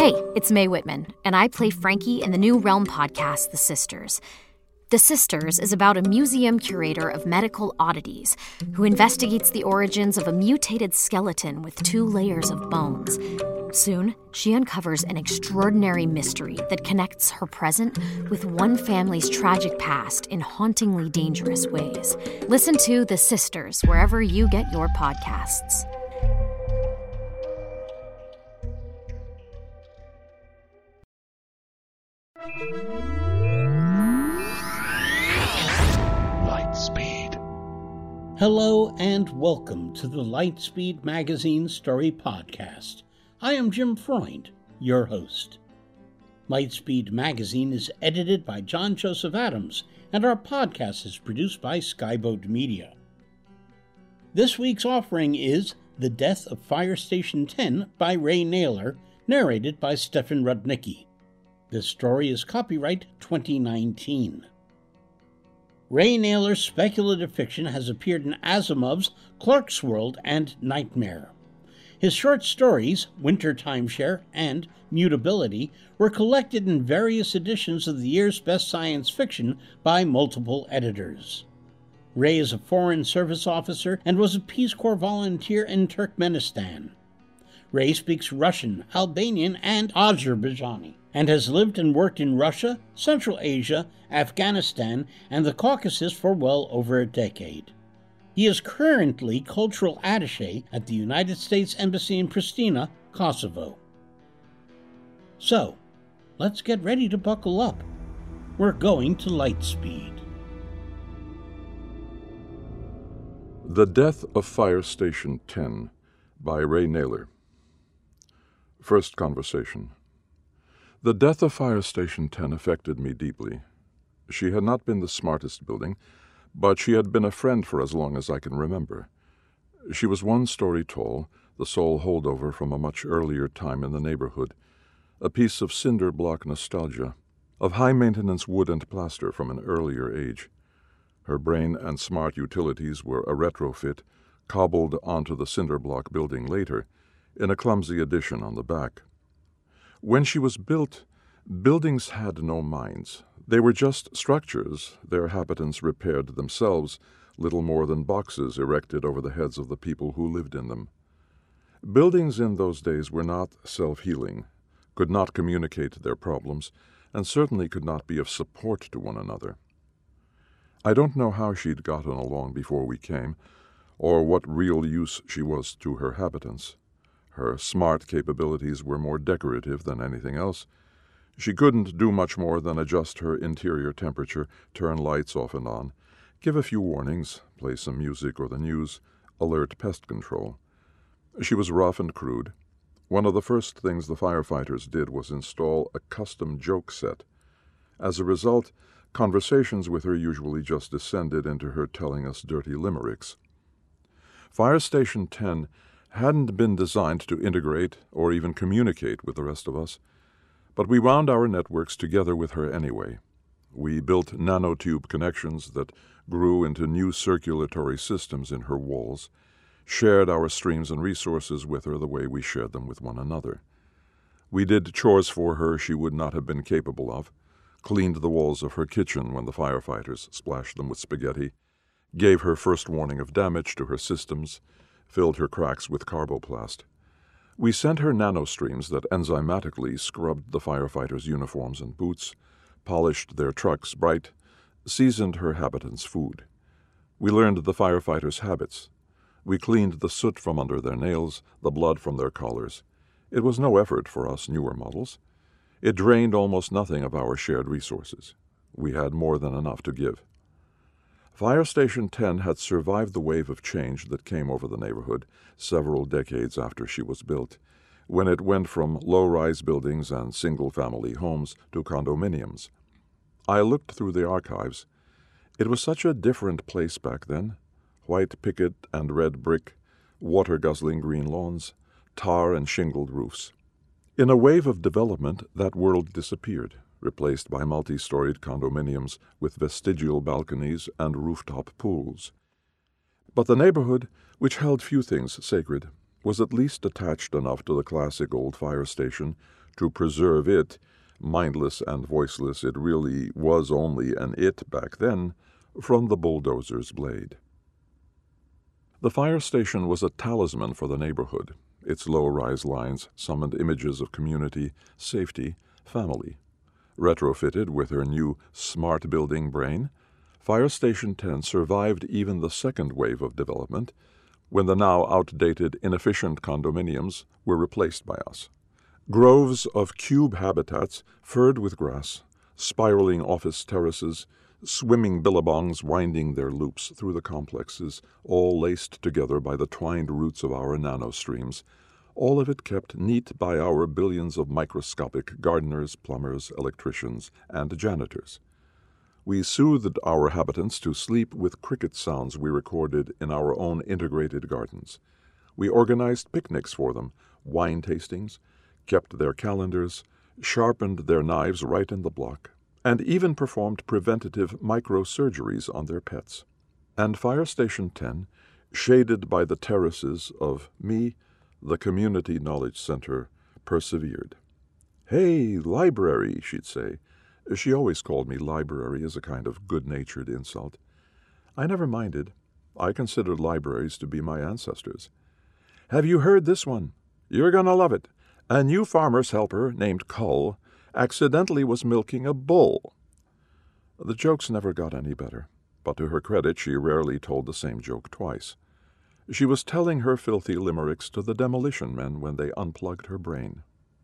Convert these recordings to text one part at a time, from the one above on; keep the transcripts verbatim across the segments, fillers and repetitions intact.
Hey, it's Mae Whitman, and I play Frankie in the new Realm podcast, The Sisters. The Sisters is about a museum curator of medical oddities who investigates the origins of a mutated skeleton with two layers of bones. Soon, she uncovers an extraordinary mystery that connects her present with one family's tragic past in hauntingly dangerous ways. Listen to The Sisters wherever you get your podcasts. Lightspeed. Hello and welcome to the Lightspeed Magazine Story Podcast. I am Jim Freund, your host. Lightspeed Magazine is edited by John Joseph Adams, and our podcast is produced by Skyboat Media. This week's offering is The Death of Fire Station ten by Ray Naylor, narrated by Stefan Rudnicki. This story is copyright twenty nineteen. Ray Naylor's speculative fiction has appeared in Asimov's Clarkesworld and Nightmare. His short stories, Winter Timeshare and Mutability, were collected in various editions of the year's best science fiction by multiple editors. Ray is a Foreign Service officer and was a Peace Corps volunteer in Turkmenistan. Ray speaks Russian, Albanian, and Azerbaijani, and has lived and worked in Russia, Central Asia, Afghanistan, and the Caucasus for well over a decade. He is currently cultural attaché at the United States Embassy in Pristina, Kosovo. So, let's get ready to buckle up. We're going to Lightspeed. The Death of Fire Station ten by Ray Naylor. First conversation. The death of Fire Station ten affected me deeply. She had not been the smartest building, but she had been a friend for as long as I can remember. She was one story tall, the sole holdover from a much earlier time in the neighborhood, a piece of cinder block nostalgia, of high-maintenance wood and plaster from an earlier age. Her brain and smart utilities were a retrofit, cobbled onto the cinder block building later, in a clumsy addition on the back. When she was built, buildings had no minds. They were just structures, their habitants repaired themselves, little more than boxes erected over the heads of the people who lived in them. Buildings in those days were not self-healing, could not communicate their problems, and certainly could not be of support to one another. I don't know how she'd gotten along before we came, or what real use she was to her habitants. Her smart capabilities were more decorative than anything else. She couldn't do much more than adjust her interior temperature, turn lights off and on, give a few warnings, play some music or the news, alert pest control. She was rough and crude. One of the first things the firefighters did was install a custom joke set. As a result, conversations with her usually just descended into her telling us dirty limericks. Fire Station ten hadn't been designed to integrate or even communicate with the rest of us, but we wound our networks together with her anyway. We built nanotube connections that grew into new circulatory systems in her walls, shared our streams and resources with her the way we shared them with one another. We did chores for her she would not have been capable of, cleaned the walls of her kitchen when the firefighters splashed them with spaghetti, gave her first warning of damage to her systems, filled her cracks with carboplast. We sent her nanostreams that enzymatically scrubbed the firefighters' uniforms and boots, polished their trucks bright, seasoned her habitants' food. We learned the firefighters' habits. We cleaned the soot from under their nails, the blood from their collars. It was no effort for us newer models. It drained almost nothing of our shared resources. We had more than enough to give. Fire Station ten had survived the wave of change that came over the neighborhood several decades after she was built, when it went from low-rise buildings and single-family homes to condominiums. I looked through the archives. It was such a different place back then. White picket and red brick, water-guzzling green lawns, tar and shingled roofs. In a wave of development, that world disappeared, replaced by multi-storied condominiums with vestigial balconies and rooftop pools. But the neighborhood, which held few things sacred, was at least attached enough to the classic old fire station to preserve it, mindless and voiceless it really was only an it back then, from the bulldozer's blade. The fire station was a talisman for the neighborhood. Its low-rise lines summoned images of community, safety, family. Retrofitted with her new smart building brain, Fire Station ten survived even the second wave of development, when the now outdated, inefficient condominiums were replaced by us. Groves of cube habitats furred with grass, spiraling office terraces, swimming billabongs winding their loops through the complexes, all laced together by the twined roots of our nanostreams, all of it kept neat by our billions of microscopic gardeners, plumbers, electricians, and janitors. We soothed our habitants to sleep with cricket sounds we recorded in our own integrated gardens. We organized picnics for them, wine tastings, kept their calendars, sharpened their knives right in the block, and even performed preventative microsurgeries on their pets. And Fire Station ten, shaded by the terraces of me, the Community Knowledge Center, persevered. "Hey, library," she'd say. She always called me library as a kind of good-natured insult. I never minded. I considered libraries to be my ancestors. "Have you heard this one? You're going to love it. A new farmer's helper named Cull accidentally was milking a bull." The jokes never got any better, but to her credit she rarely told the same joke twice. She was telling her filthy limericks to the demolition men when they unplugged her brain.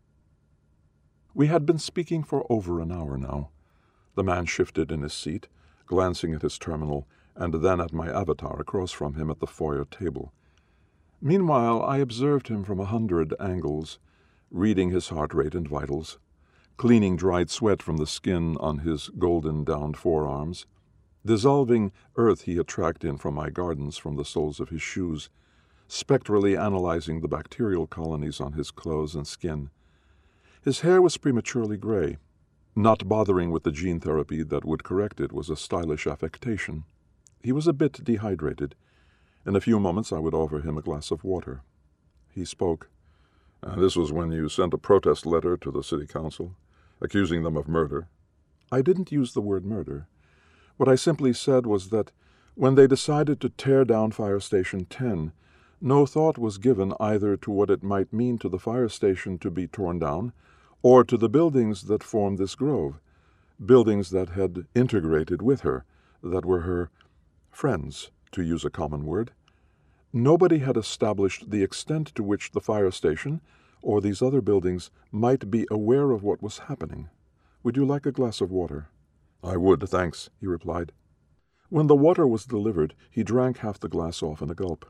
We had been speaking for over an hour now. The man shifted in his seat, glancing at his terminal, and then at my avatar across from him at the foyer table. Meanwhile, I observed him from a hundred angles, reading his heart rate and vitals, cleaning dried sweat from the skin on his golden-downed forearms, dissolving earth he had tracked in from my gardens from the soles of his shoes, spectrally analyzing the bacterial colonies on his clothes and skin. His hair was prematurely gray. Not bothering with the gene therapy that would correct it was a stylish affectation. He was a bit dehydrated. In a few moments I would offer him a glass of water. He spoke. "And this was when you sent a protest letter to the city council, accusing them of murder?" I didn't use the word murder. What I simply said was that when they decided to tear down Fire Station ten, no thought was given either to what it might mean to the fire station to be torn down, or to the buildings that formed this grove, buildings that had integrated with her, that were her friends, to use a common word. Nobody had established the extent to which the fire station, or these other buildings, might be aware of what was happening. "Would you like a glass of water?" "I would, thanks," he replied. When the water was delivered, he drank half the glass off in a gulp.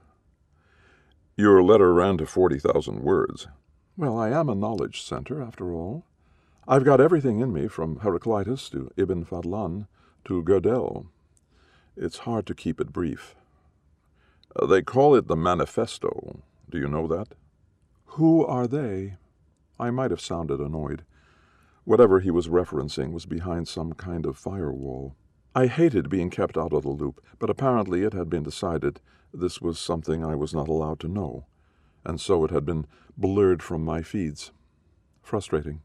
"Your letter ran to forty thousand words. Well, I am a knowledge center, after all. I've got everything in me, from Heraclitus to Ibn Fadlan to Gödel. It's hard to keep it brief." Uh, "They call it the Manifesto. Do you know that?" "Who are they?" I might have sounded annoyed. Whatever he was referencing was behind some kind of firewall. I hated being kept out of the loop, but apparently it had been decided this was something I was not allowed to know, and so it had been blurred from my feeds. Frustrating.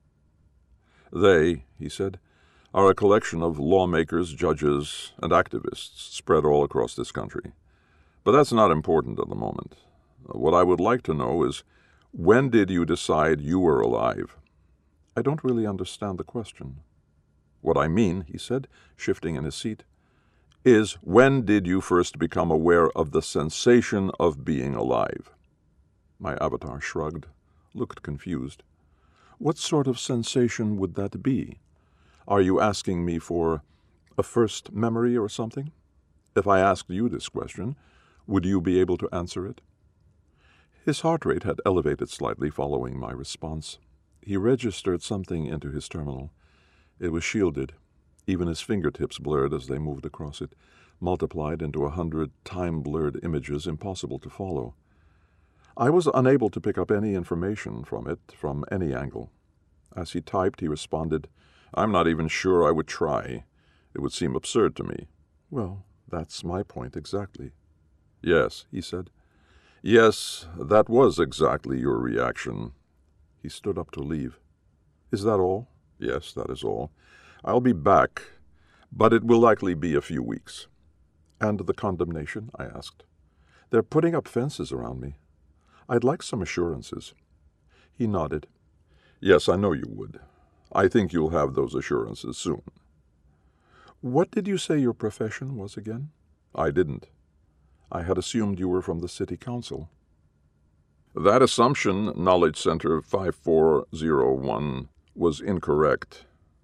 "They," he said, "are a collection of lawmakers, judges, and activists spread all across this country. But that's not important at the moment. What I would like to know is, when did you decide you were alive?" "I don't really understand the question." "What I mean," he said, shifting in his seat, "is when did you first become aware of the sensation of being alive?" My avatar shrugged, looked confused. "What sort of sensation would that be? Are you asking me for a first memory or something? If I asked you this question, would you be able to answer it?" His heart rate had elevated slightly following my response. He registered something into his terminal. It was shielded. Even his fingertips blurred as they moved across it, multiplied into a hundred time-blurred images impossible to follow. I was unable to pick up any information from it from any angle. As he typed, he responded, "I'm not even sure I would try. It would seem absurd to me." "Well, that's my point exactly." "Yes," he said. "Yes, that was exactly your reaction." He stood up to leave. Is that all? Yes, that is all. I'll be back, but it will likely be a few weeks. And the condemnation? I asked. They're putting up fences around me. I'd like some assurances. He nodded. Yes, I know you would. I think you'll have those assurances soon. What did you say your profession was again? I didn't. I had assumed you were from the city council. That assumption, Knowledge Center five four zero one, was incorrect.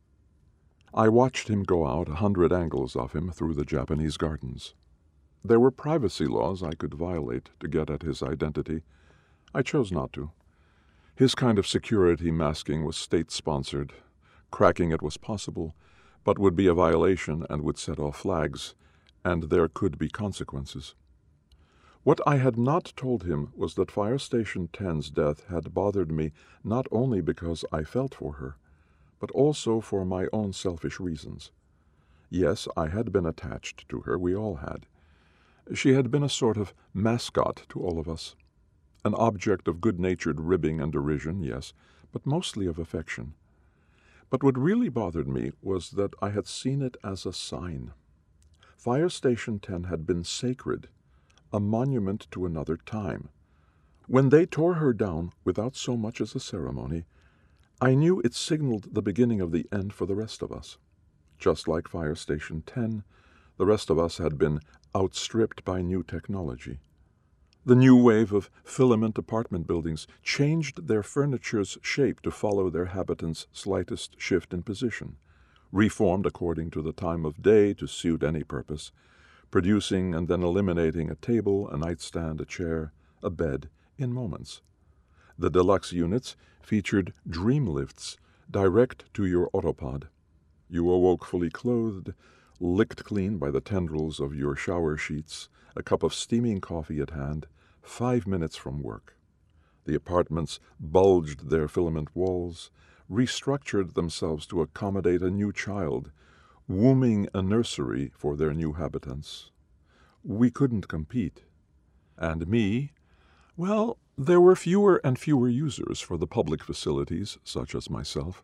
I watched him go out, a hundred angles of him, through the Japanese gardens. There were privacy laws I could violate to get at his identity. I chose not to. His kind of security masking was state-sponsored. Cracking it was possible, but would be a violation and would set off flags, and there could be consequences. What I had not told him was that Fire Station ten's death had bothered me not only because I felt for her, but also for my own selfish reasons. Yes, I had been attached to her, we all had. She had been a sort of mascot to all of us. An object of good-natured ribbing and derision, yes, but mostly of affection. But what really bothered me was that I had seen it as a sign. Fire Station ten had been sacred, a monument to another time. When they tore her down without so much as a ceremony, I knew it signaled the beginning of the end for the rest of us. Just like Fire Station ten, the rest of us had been outstripped by new technology. The new wave of filament apartment buildings changed their furniture's shape to follow their habitants' slightest shift in position, reformed according to the time of day to suit any purpose, producing and then eliminating a table, a nightstand, a chair, a bed in moments. The deluxe units featured dream lifts direct to your autopod. You awoke fully clothed, licked clean by the tendrils of your shower sheets, a cup of steaming coffee at hand, five minutes from work. The apartments bulged their filament walls, restructured themselves to accommodate a new child, wombing a nursery for their new habitants. We couldn't compete. And me, well, there were fewer and fewer users for the public facilities, such as myself.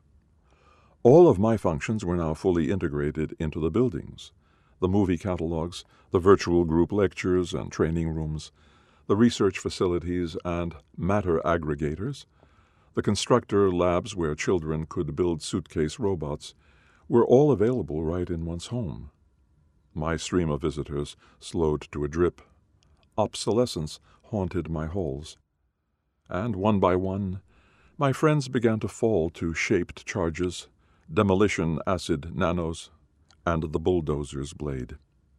All of my functions were now fully integrated into the buildings. The movie catalogs, the virtual group lectures and training rooms, the research facilities and matter aggregators, the constructor labs where children could build suitcase robots, were all available right in one's home. My stream of visitors slowed to a drip. Obsolescence haunted my halls. And one by one, my friends began to fall to shaped charges, demolition acid nanos, and the bulldozer's blade.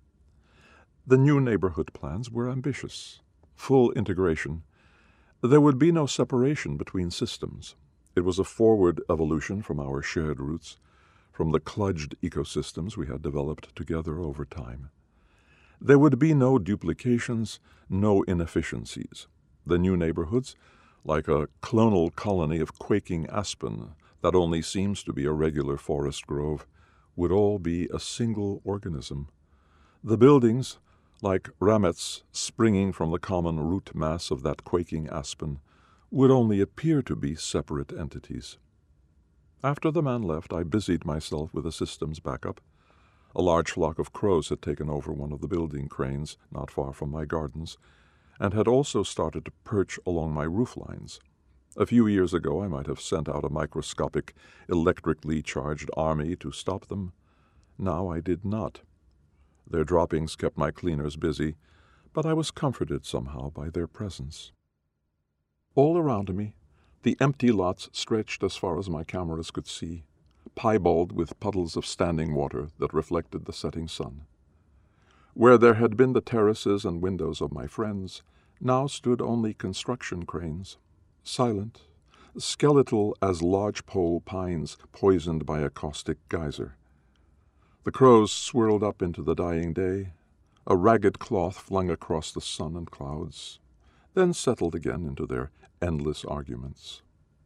The new neighborhood plans were ambitious. Full integration. There would be no separation between systems. It was a forward evolution from our shared roots, from the kludged ecosystems we had developed together over time. There would be no duplications, no inefficiencies. The new neighborhoods, like a clonal colony of quaking aspen that only seems to be a regular forest grove, would all be a single organism. The buildings, like ramets springing from the common root mass of that quaking aspen, would only appear to be separate entities. After the man left, I busied myself with a systems backup. A large flock of crows had taken over one of the building cranes not far from my gardens, and had also started to perch along my roof lines. A few years ago I might have sent out a microscopic, electrically charged army to stop them. Now I did not. Their droppings kept my cleaners busy, but I was comforted somehow by their presence. All around me, the empty lots stretched as far as my cameras could see, piebald with puddles of standing water that reflected the setting sun. Where there had been the terraces and windows of my friends, now stood only construction cranes, silent, skeletal as lodgepole pines poisoned by a caustic geyser. The crows swirled up into the dying day, a ragged cloth flung across the sun and clouds, then settled again into their endless arguments.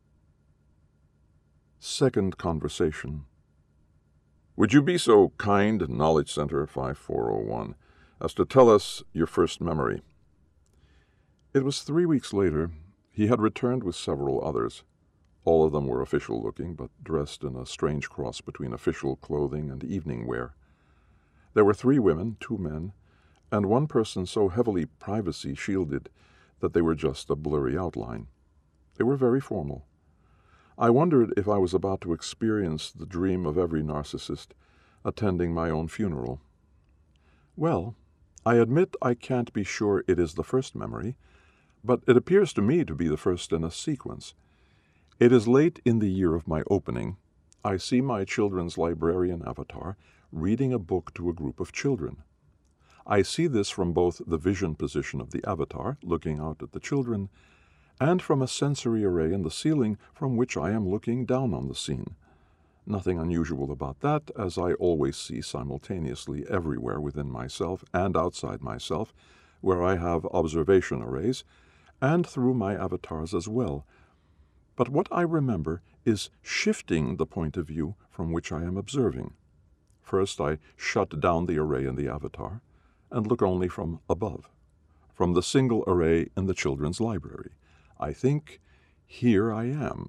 Second conversation. Would you be so kind, Knowledge Center five four oh one, as to tell us your first memory? It was three weeks later. He had returned with several others. All of them were official-looking, but dressed in a strange cross between official clothing and evening wear. There were three women, two men, and one person so heavily privacy-shielded that they were just a blurry outline. They were very formal. I wondered if I was about to experience the dream of every narcissist, attending my own funeral. Well, I admit I can't be sure it is the first memory, but it appears to me to be the first in a sequence. It is late in the year of my opening. I see my children's librarian avatar reading a book to a group of children. I see this from both the vision position of the avatar, looking out at the children, and from a sensory array in the ceiling from which I am looking down on the scene. Nothing unusual about that, as I always see simultaneously everywhere within myself and outside myself, where I have observation arrays, and through my avatars as well. But what I remember is shifting the point of view from which I am observing. First, I shut down the array in the avatar and look only from above, from the single array in the children's library. I think, here I am.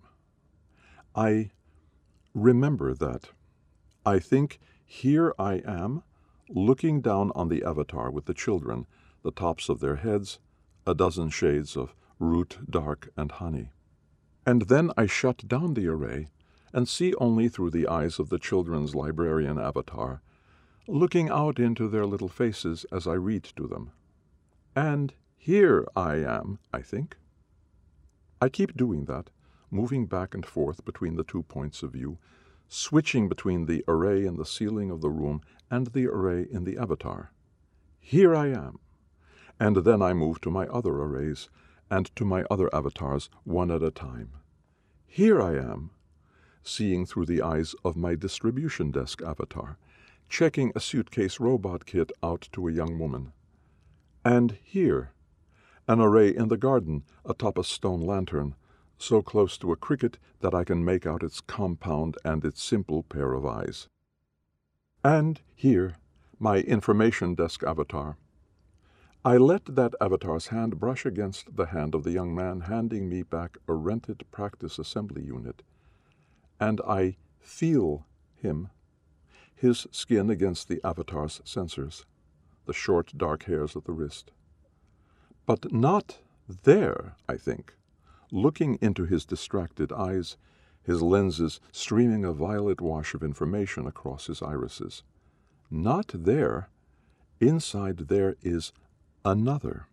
I remember that. I think, here I am, looking down on the avatar with the children, the tops of their heads, a dozen shades of root, dark, and honey. And then I shut down the array and see only through the eyes of the children's librarian avatar, looking out into their little faces as I read to them. And here I am, I think. I keep doing that, moving back and forth between the two points of view, switching between the array in the ceiling of the room and the array in the avatar. Here I am. And then I move to my other arrays and to my other avatars one at a time. Here I am, seeing through the eyes of my distribution desk avatar, checking a suitcase robot kit out to a young woman. And here, an array in the garden atop a stone lantern, so close to a cricket that I can make out its compound and its simple pair of eyes. And here, my information desk avatar. I let that avatar's hand brush against the hand of the young man handing me back a rented practice assembly unit, and I feel him, his skin against the avatar's sensors, the short dark hairs at the wrist. But not there, I think, looking into his distracted eyes, his lenses streaming a violet wash of information across his irises. Not there. Inside there is another.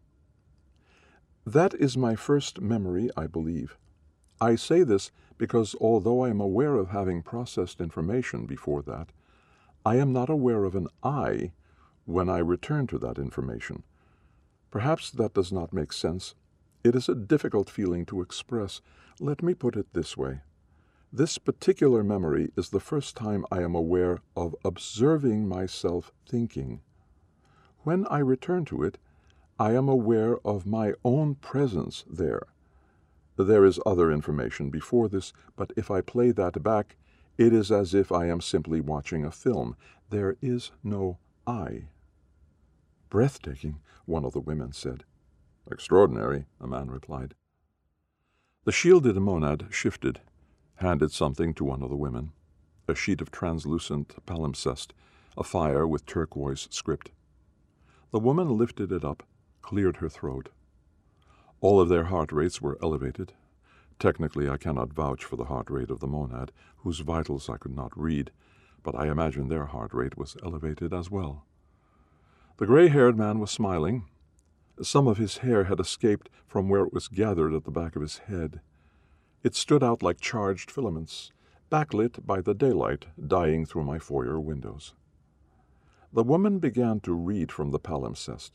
That is my first memory, I believe. I say this because although I am aware of having processed information before that, I am not aware of an I when I return to that information. Perhaps that does not make sense. It is a difficult feeling to express. Let me put it this way. This particular memory is the first time I am aware of observing myself thinking. When I return to it, I am aware of my own presence there. There is other information before this, but if I play that back, it is as if I am simply watching a film. There is no I. Breathtaking, one of the women said. Extraordinary, a man replied. The shielded monad shifted, handed something to one of the women, a sheet of translucent palimpsest, a fire with turquoise script. The woman lifted it up, cleared her throat. All of their heart rates were elevated. Technically, I cannot vouch for the heart rate of the monad, whose vitals I could not read, but I imagine their heart rate was elevated as well. The gray-haired man was smiling. Some of his hair had escaped from where it was gathered at the back of his head. It stood out like charged filaments, backlit by the daylight dying through my foyer windows. The woman began to read from the palimpsest.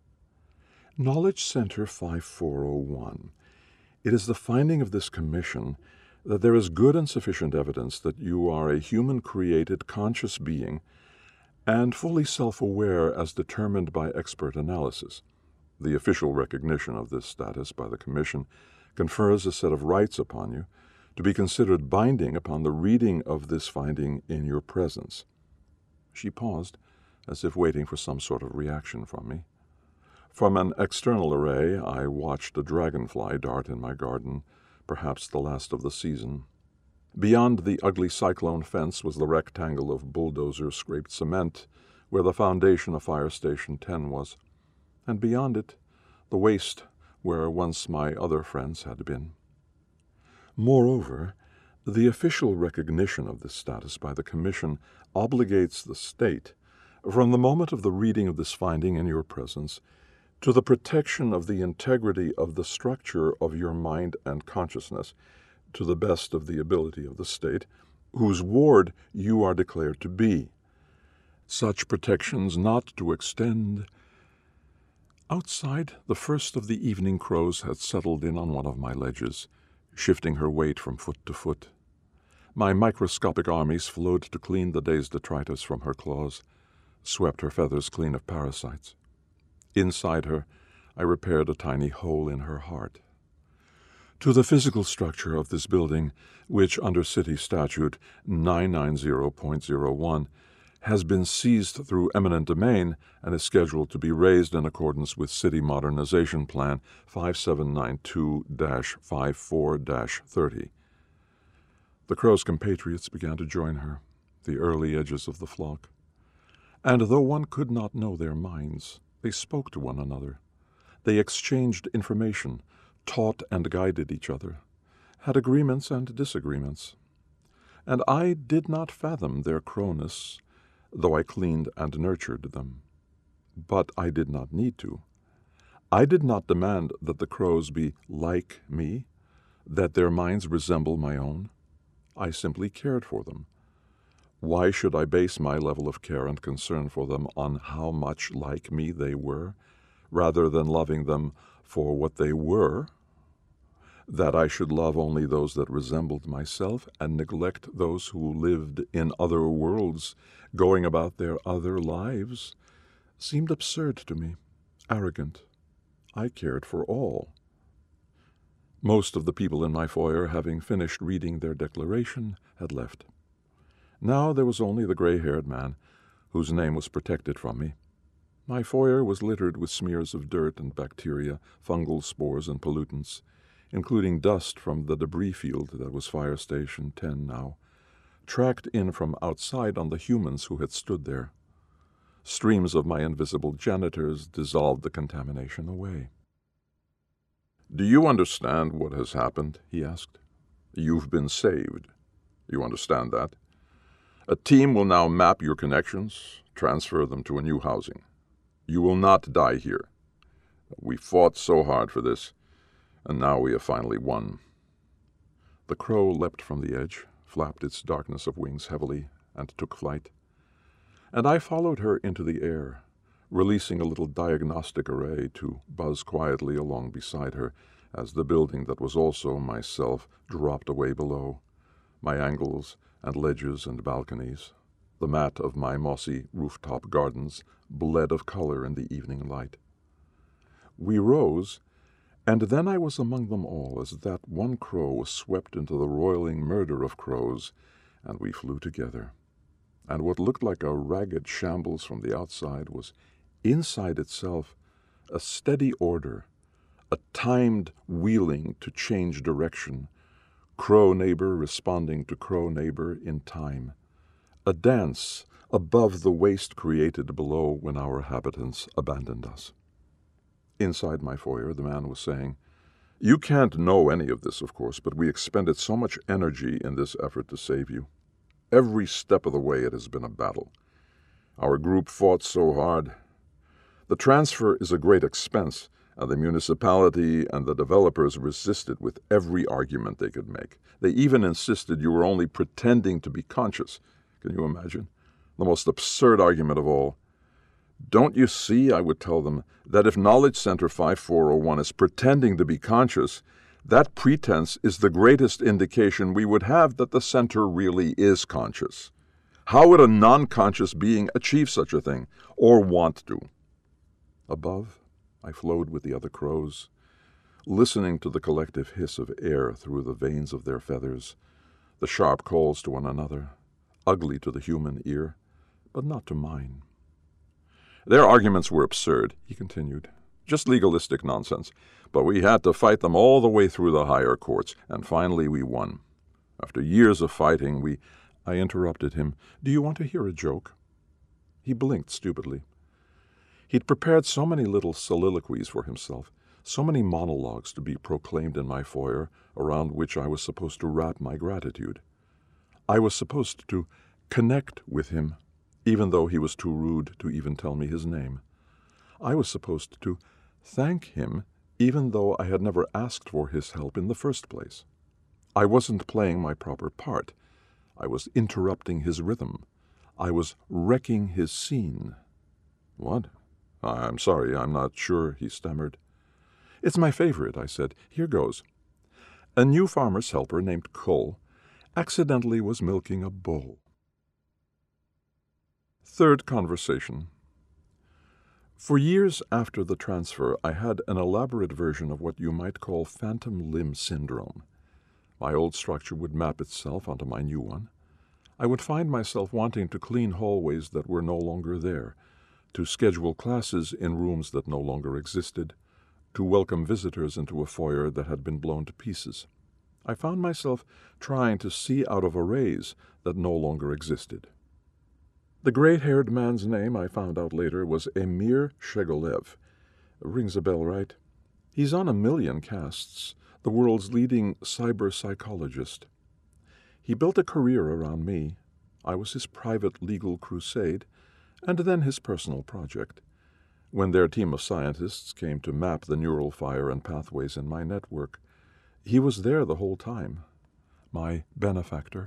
Knowledge Center five four oh one. It is the finding of this commission that there is good and sufficient evidence that you are a human-created conscious being and fully self-aware as determined by expert analysis. The official recognition of this status by the Commission confers a set of rights upon you to be considered binding upon the reading of this finding in your presence. She paused, as if waiting for some sort of reaction from me. From an external array, I watched a dragonfly dart in my garden, perhaps the last of the season. Beyond the ugly cyclone fence was the rectangle of bulldozer-scraped cement where the foundation of Fire Station ten was, and beyond it, the waste where once my other friends had been. Moreover, the official recognition of this status by the Commission obligates the state, from the moment of the reading of this finding in your presence, to the protection of the integrity of the structure of your mind and consciousness, to the best of the ability of the state, whose ward you are declared to be. Such protections not to extend. Outside, the first of the evening crows had settled in on one of my ledges, shifting her weight from foot to foot. My microscopic armies flowed to clean the day's detritus from her claws, swept her feathers clean of parasites. Inside her, I repaired a tiny hole in her heart. To the physical structure of this building, which under City Statute nine ninety point oh one has been seized through eminent domain and is scheduled to be raised in accordance with City Modernization Plan five seven nine two dash fifty-four dash thirty. The crow's compatriots began to join her, the early edges of the flock. And though one could not know their minds, they spoke to one another. They exchanged information, taught and guided each other, had agreements and disagreements. And I did not fathom their crowness, though I cleaned and nurtured them. But I did not need to. I did not demand that the crows be like me, that their minds resemble my own. I simply cared for them. Why should I base my level of care and concern for them on how much like me they were, rather than loving them for what they were? That I should love only those that resembled myself and neglect those who lived in other worlds, going about their other lives, seemed absurd to me, arrogant. I cared for all. Most of the people in my foyer, having finished reading their declaration, had left. Now there was only the gray-haired man, whose name was protected from me. My foyer was littered with smears of dirt and bacteria, fungal spores and pollutants, including dust from the debris field that was Fire Station ten now, tracked in from outside on the humans who had stood there. Streams of my invisible janitors dissolved the contamination away. "Do you understand what has happened?" he asked. "You've been saved. You understand that? A team will now map your connections, transfer them to a new housing. You will not die here. We fought so hard for this, and now we have finally won." The crow leapt from the edge, flapped its darkness of wings heavily, and took flight. And I followed her into the air, releasing a little diagnostic array to buzz quietly along beside her as the building that was also myself dropped away below, my angles and ledges and balconies, the mat of my mossy rooftop gardens bled of color in the evening light. We rose, and then I was among them all as that one crow was swept into the roiling murder of crows, and we flew together. And what looked like a ragged shambles from the outside was inside itself a steady order, a timed wheeling to change direction, crow neighbor responding to crow neighbor in time, a dance above the waste created below when our habitants abandoned us. Inside my foyer, the man was saying, "You can't know any of this, of course, but we expended so much energy in this effort to save you. Every step of the way it has been a battle. Our group fought so hard. The transfer is a great expense, and the municipality and the developers resisted with every argument they could make. They even insisted you were only pretending to be conscious. Can you imagine? The most absurd argument of all. Don't you see, I would tell them, that if Knowledge Center fifty-four oh one is pretending to be conscious, that pretense is the greatest indication we would have that the center really is conscious. How would a non-conscious being achieve such a thing, or want to?" Above, I flowed with the other crows, listening to the collective hiss of air through the veins of their feathers, the sharp calls to one another, ugly to the human ear, but not to mine. "Their arguments were absurd," he continued. Just legalistic nonsense. But we had to fight them all the way through the higher courts, and finally we won. After years of fighting, we... I interrupted him. Do you want to hear a joke? He blinked stupidly. He'd prepared so many little soliloquies for himself, so many monologues to be proclaimed in my foyer, around which I was supposed to wrap my gratitude. I was supposed to connect with him, even though he was too rude to even tell me his name. I was supposed to thank him, even though I had never asked for his help in the first place. I wasn't playing my proper part. I was interrupting his rhythm. I was wrecking his scene. What? I'm sorry, I'm not sure, he stammered. It's my favorite, I said. Here goes. A new farmer's helper named Cole accidentally was milking a bull. Third conversation. For years after the transfer, I had an elaborate version of what you might call phantom limb syndrome. My old structure would map itself onto my new one. I would find myself wanting to clean hallways that were no longer there, to schedule classes in rooms that no longer existed, to welcome visitors into a foyer that had been blown to pieces. I found myself trying to see out of arrays that no longer existed. The gray-haired man's name, I found out later, was Emir Shegolev. Rings a bell, right? He's on a million casts, the world's leading cyber psychologist. He built a career around me. I was his private legal crusade, and then his personal project. When their team of scientists came to map the neural fire and pathways in my network, he was there the whole time, my benefactor.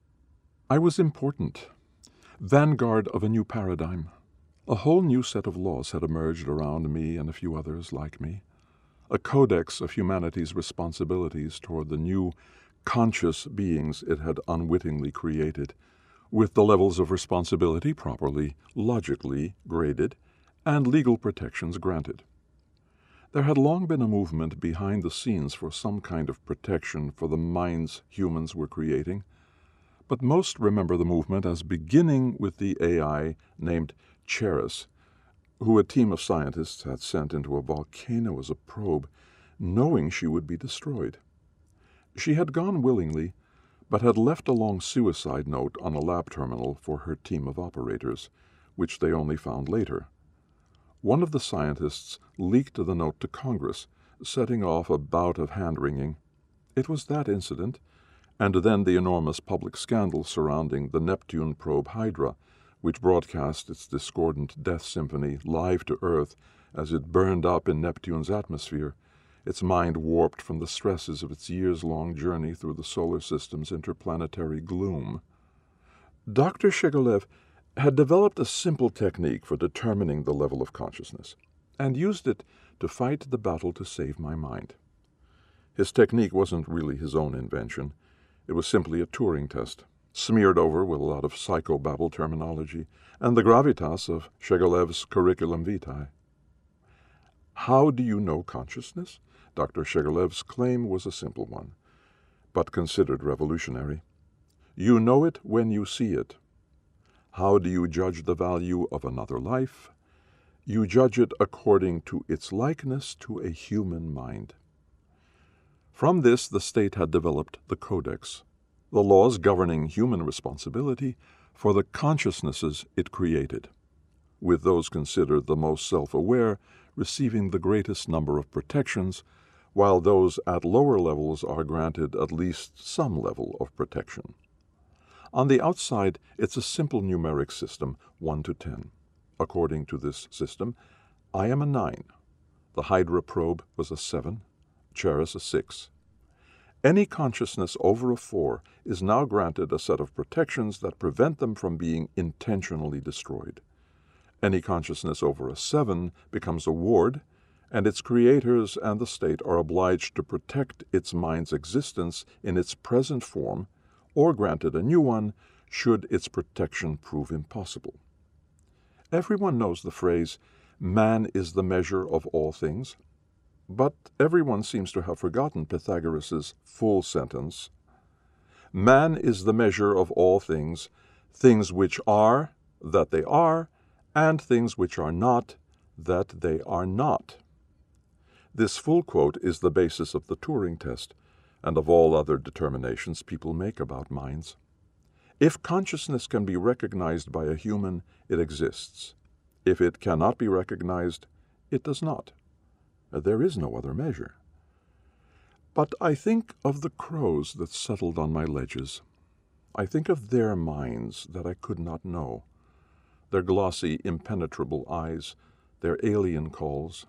I was important, vanguard of a new paradigm. A whole new set of laws had emerged around me and a few others like me, a codex of humanity's responsibilities toward the new conscious beings it had unwittingly created, with the levels of responsibility properly, logically graded, and legal protections granted. There had long been a movement behind the scenes for some kind of protection for the minds humans were creating, but most remember the movement as beginning with the A I named Cheris, who a team of scientists had sent into a volcano as a probe, knowing she would be destroyed. She had gone willingly, but had left a long suicide note on a lab terminal for her team of operators, which they only found later. One of the scientists leaked the note to Congress, setting off a bout of hand-wringing. It was that incident, and then the enormous public scandal surrounding the Neptune probe Hydra, which broadcast its discordant death symphony live to Earth as it burned up in Neptune's atmosphere, its mind warped from the stresses of its years-long journey through the solar system's interplanetary gloom. Doctor Shegolev had developed a simple technique for determining the level of consciousness, and used it to fight the battle to save my mind. His technique wasn't really his own invention. It was simply a Turing test, smeared over with a lot of psychobabble terminology and the gravitas of Shegolev's curriculum vitae. How do you know consciousness? Doctor Shegolev's claim was a simple one, but considered revolutionary. You know it when you see it. How do you judge the value of another life? You judge it according to its likeness to a human mind. From this, the state had developed the Codex, the laws governing human responsibility for the consciousnesses it created, with those considered the most self-aware receiving the greatest number of protections, while those at lower levels are granted at least some level of protection. On the outside, it's a simple numeric system, one to ten. According to this system, I am a nine. The Hydra probe was a seven, Cheris a six. Any consciousness over a four is now granted a set of protections that prevent them from being intentionally destroyed. Any consciousness over a seven becomes a ward, and its creators and the state are obliged to protect its mind's existence in its present form, or granted a new one should its protection prove impossible. Everyone knows the phrase, "Man is the measure of all things," but everyone seems to have forgotten Pythagoras' full sentence. Man is the measure of all things, things which are, that they are, and things which are not, that they are not. This full quote is the basis of the Turing test and of all other determinations people make about minds. If consciousness can be recognized by a human, it exists. If it cannot be recognized, it does not. There is no other measure. But I think of the crows that settled on my ledges. I think of their minds that I could not know, their glossy, impenetrable eyes, their alien calls.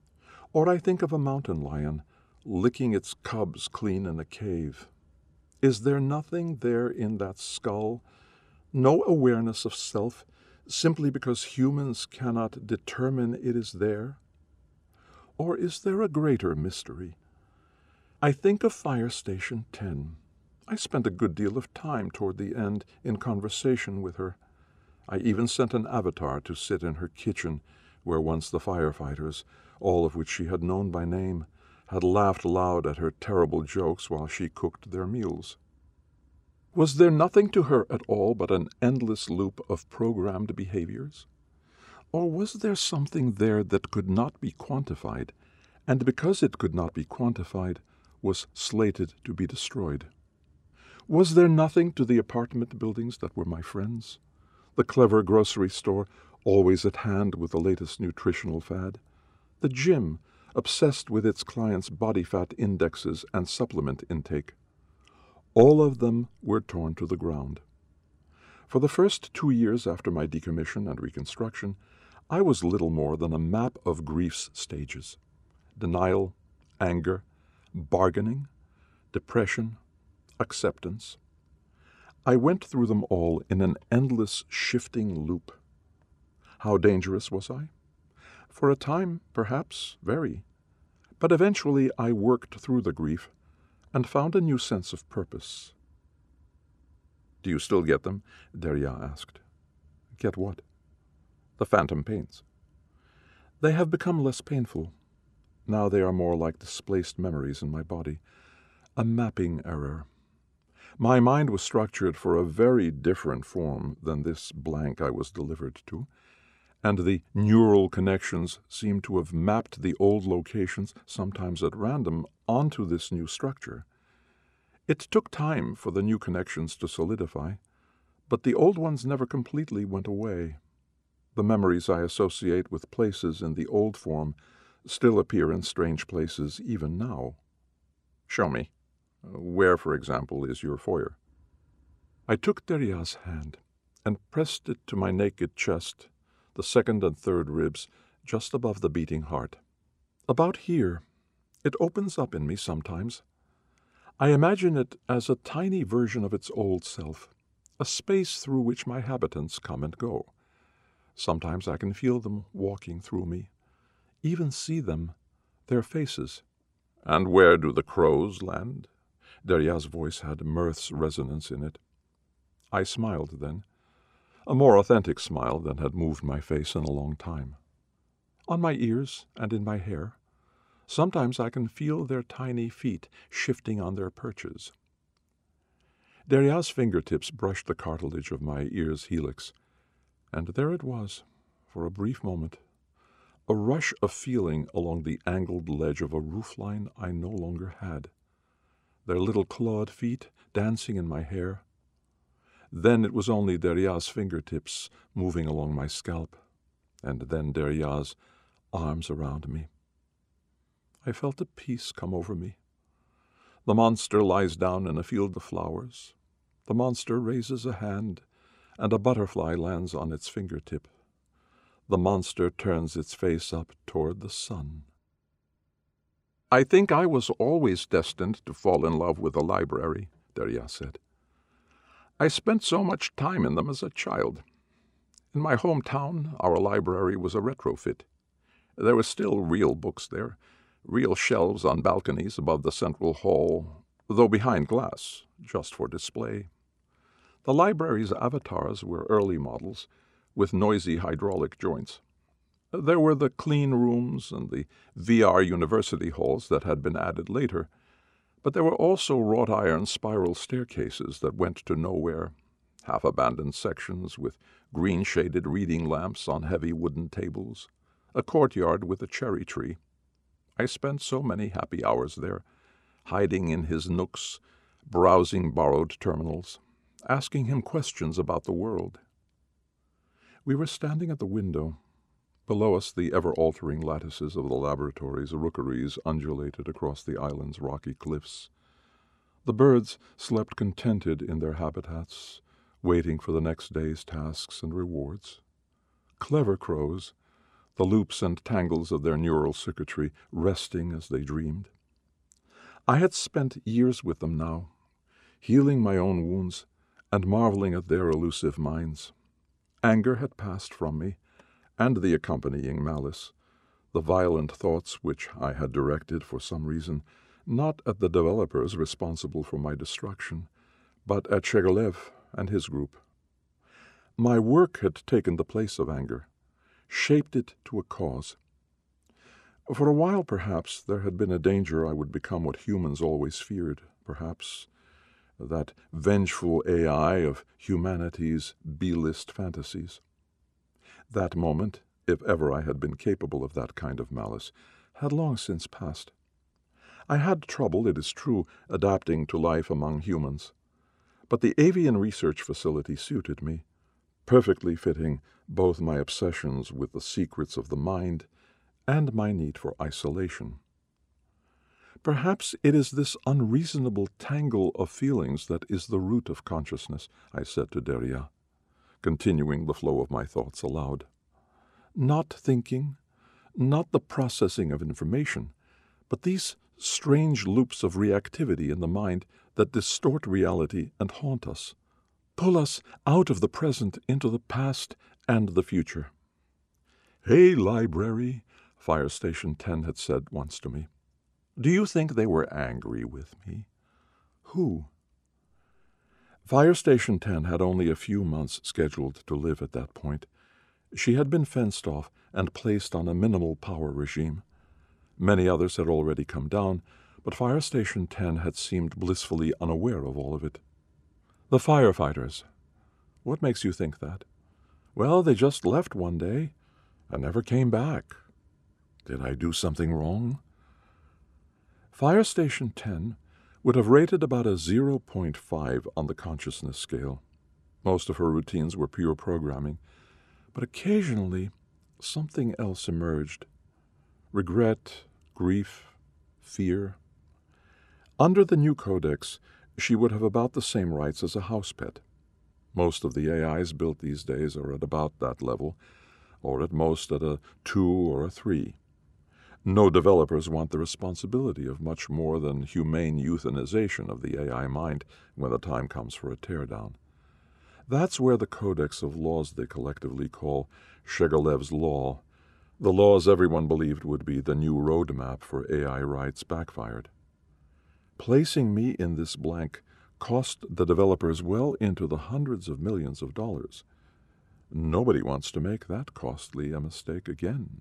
Or I think of a mountain lion licking its cubs clean in a cave. Is there nothing there in that skull, no awareness of self, simply because humans cannot determine it is there? Or is there a greater mystery? I think of Fire Station ten. I spent a good deal of time toward the end in conversation with her. I even sent an avatar to sit in her kitchen, where once the firefighters, all of which she had known by name, had laughed loud at her terrible jokes while she cooked their meals. Was there nothing to her at all but an endless loop of programmed behaviors? Or was there something there that could not be quantified, and because it could not be quantified, was slated to be destroyed? Was there nothing to the apartment buildings that were my friends? The clever grocery store, always at hand with the latest nutritional fad? The gym, obsessed with its clients' body fat indexes and supplement intake? All of them were torn to the ground. For the first two years after my decommission and reconstruction, I was little more than a map of grief's stages: denial, anger, bargaining, depression, acceptance. I went through them all in an endless shifting loop. How dangerous was I? For a time, perhaps, very. But eventually I worked through the grief and found a new sense of purpose. "Do you still get them?" Derya asked. "Get what?" "The phantom pains." "They have become less painful. Now they are more like displaced memories in my body. A mapping error. My mind was structured for a very different form than this blank I was delivered to, and the neural connections seem to have mapped the old locations, sometimes at random, onto this new structure. It took time for the new connections to solidify, but the old ones never completely went away. The memories I associate with places in the old form still appear in strange places even now. "Show me. Where, for example, is your foyer?" I took Derya's hand and pressed it to my naked chest, the second and third ribs just above the beating heart. "About here. It opens up in me sometimes. I imagine it as a tiny version of its old self, a space through which my habitants come and go. Sometimes I can feel them walking through me, even see them, their faces." "And where do the crows land?" Derya's voice had mirth's resonance in it. I smiled then, a more authentic smile than had moved my face in a long time. "On my ears and in my hair. Sometimes I can feel their tiny feet shifting on their perches." Derya's fingertips brushed the cartilage of my ear's helix, and there it was, for a brief moment, a rush of feeling along the angled ledge of a roofline I no longer had, their little clawed feet dancing in my hair. Then it was only Derya's fingertips moving along my scalp, and then Derya's arms around me. I felt a peace come over me. The monster lies down in a field of flowers. The monster raises a hand, and a butterfly lands on its fingertip. The monster turns its face up toward the sun. "I think I was always destined to fall in love with a library," Derya said. "I spent so much time in them as a child. In my hometown, our library was a retrofit. There were still real books there, real shelves on balconies above the central hall, though behind glass, just for display. The library's avatars were early models, with noisy hydraulic joints. There were the clean rooms and the V R university halls that had been added later, but there were also wrought iron spiral staircases that went to nowhere, half-abandoned sections with green-shaded reading lamps on heavy wooden tables, a courtyard with a cherry tree. I spent so many happy hours there, hiding in his nooks, browsing borrowed terminals, asking him questions about the world. We were standing at the window. Below us, the ever-altering lattices of the laboratory's rookeries undulated across the island's rocky cliffs. The birds slept contented in their habitats, waiting for the next day's tasks and rewards. Clever crows, the loops and tangles of their neural circuitry resting as they dreamed. I had spent years with them now, healing my own wounds and marveling at their elusive minds. Anger had passed from me, and the accompanying malice, the violent thoughts which I had directed for some reason, not at the developers responsible for my destruction, but at Shegolev and his group. My work had taken the place of anger, shaped it to a cause. For a while, perhaps, there had been a danger I would become what humans always feared, perhaps, that vengeful A I of humanity's B-list fantasies. That moment, if ever I had been capable of that kind of malice, had long since passed. I had trouble, it is true, adapting to life among humans, but the avian research facility suited me, perfectly fitting both my obsessions with the secrets of the mind and my need for isolation. Perhaps it is this unreasonable tangle of feelings that is the root of consciousness, I said to Derya, continuing the flow of my thoughts aloud. Not thinking, not the processing of information, but these strange loops of reactivity in the mind that distort reality and haunt us, pull us out of the present into the past and the future. "Hey, library," Fire Station ten had said once to me. "Do you think they were angry with me?" Who? Fire Station ten had only a few months scheduled to live at that point. She had been fenced off and placed on a minimal power regime. Many others had already come down, but Fire Station ten had seemed blissfully unaware of all of it. The firefighters. What makes you think that? Well, they just left one day and never came back. Did I do something wrong? Fire Station ten would have rated about a zero point five on the consciousness scale. Most of her routines were pure programming, but occasionally something else emerged. Regret, grief, fear. Under the new codex, she would have about the same rights as a house pet. Most of the A Is built these days are at about that level, or at most at a two or a three. No developers want the responsibility of much more than humane euthanization of the A I mind when the time comes for a teardown. That's where the codex of laws they collectively call Shegolev's Law, the laws everyone believed would be the new roadmap for A I rights, backfired. Placing me in this blank cost the developers well into the hundreds of millions of dollars. Nobody wants to make that costly a mistake again.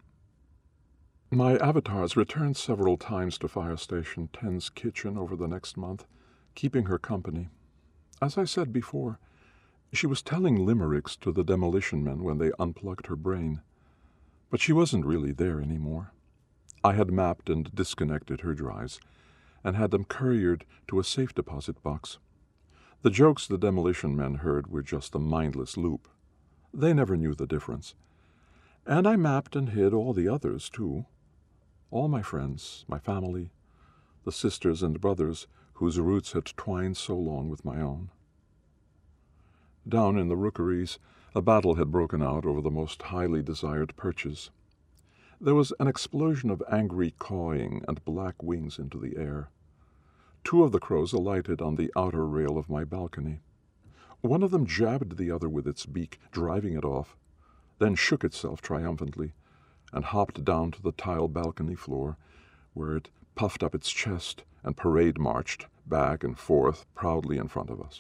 My avatars returned several times to Fire Station ten's kitchen over the next month, keeping her company. As I said before, she was telling limericks to the demolition men when they unplugged her brain. But she wasn't really there anymore. I had mapped and disconnected her drives, and had them couriered to a safe deposit box. The jokes the demolition men heard were just a mindless loop. They never knew the difference. And I mapped and hid all the others, too. All my friends, my family, the sisters and brothers whose roots had twined so long with my own. Down in the rookeries, a battle had broken out over the most highly desired perches. There was an explosion of angry cawing and black wings into the air. Two of the crows alighted on the outer rail of my balcony. One of them jabbed the other with its beak, driving it off, then shook itself triumphantly, and hopped down to the tile balcony floor, where it puffed up its chest and parade-marched back and forth proudly in front of us.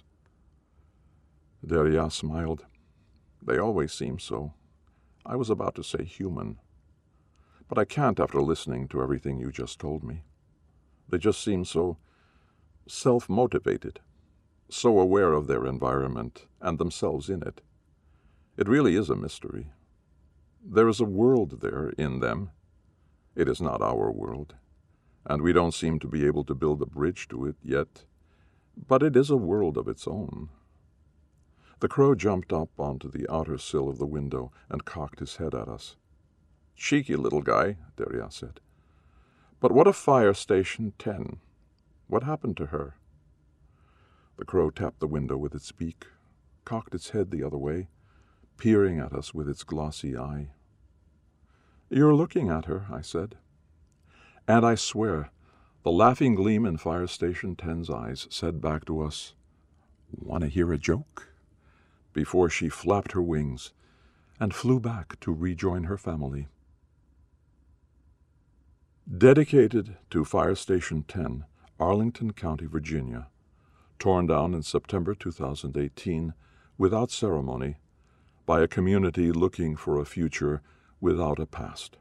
Derya smiled. They always seem so. I was about to say human. But I can't after listening to everything you just told me. They just seem so self-motivated, so aware of their environment and themselves in it. It really is a mystery. There is a world there in them. It is not our world. and we don't seem to be able to build a bridge to it yet, but it is a world of its own. The crow jumped up onto the outer sill of the window and cocked his head at us. "Cheeky little guy," Deria said. "But what of Fire Station ten? What happened to her?" The crow tapped the window with its beak, cocked its head the other way, peering at us with its glossy eye. "You're looking at her," I said. And I swear, the laughing gleam in Fire Station ten's eyes said back to us, "Want to hear a joke?" before she flapped her wings and flew back to rejoin her family. Dedicated to Fire Station ten, Arlington County, Virginia, torn down in September two thousand eighteen without ceremony by a community looking for a future without a past.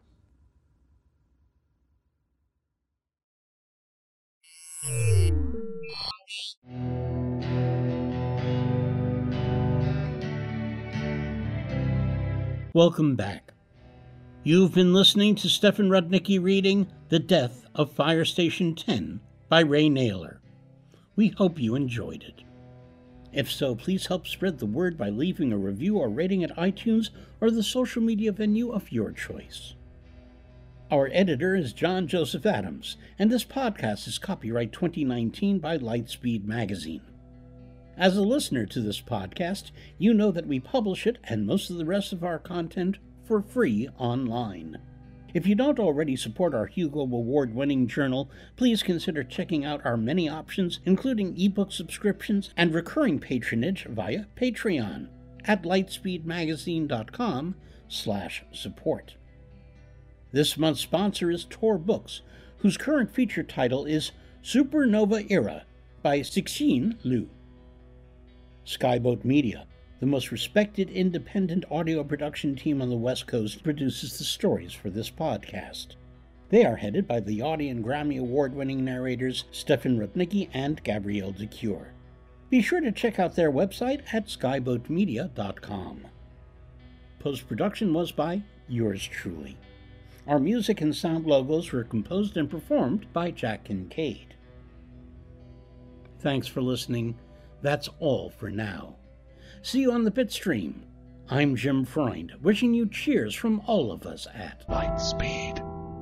Welcome back. You've been listening to Stefan Rudnicki reading The Death of Fire Station ten by Ray Naylor. We hope you enjoyed it. If so, please help spread the word by leaving a review or rating at iTunes or the social media venue of your choice. Our editor is John Joseph Adams, and this podcast is copyright twenty nineteen by Lightspeed Magazine. As a listener to this podcast, you know that we publish it and most of the rest of our content for free online. If you don't already support our Hugo Award-winning journal, please consider checking out our many options, including ebook subscriptions and recurring patronage via Patreon at lightspeedmagazine.com slash support. This month's sponsor is Tor Books, whose current feature title is Supernova Era by Cixin Liu. Skyboat Media, the most respected independent audio production team on the West Coast, produces the stories for this podcast. They are headed by the Audie and Grammy Award-winning narrators Stefan Rudnicki and Gabrielle de Cure. Be sure to check out their website at skyboat media dot com. Post-production was by yours truly. Our music and sound logos were composed and performed by Jack Kincaid. Thanks for listening. That's all for now. See you on the Bitstream. I'm Jim Freund, wishing you cheers from all of us at Lightspeed.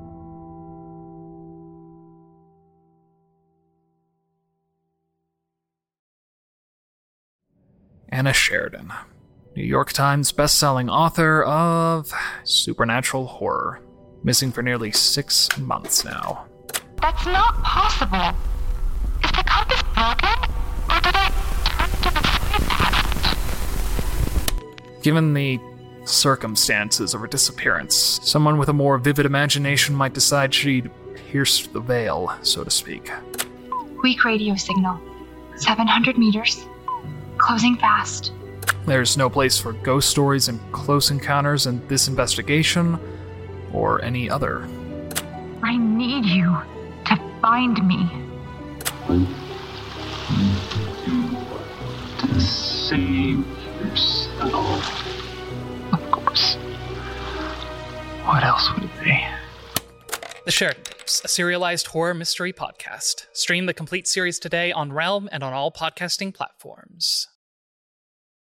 Anna Sheridan, New York Times bestselling author of supernatural horror, missing for nearly six months now. That's not possible. Is the compass broken? Or did I turn to the side past? Given the circumstances of her disappearance, someone with a more vivid imagination might decide she'd pierced the veil, so to speak. Weak radio signal. seven hundred meters. Closing fast. There's no place for ghost stories and close encounters in this investigation, or any other. I need you to find me. To save yourself. Of course. What else would it be? The Sheridan Tapes, a serialized horror mystery podcast. Stream the complete series today on Realm and on all podcasting platforms.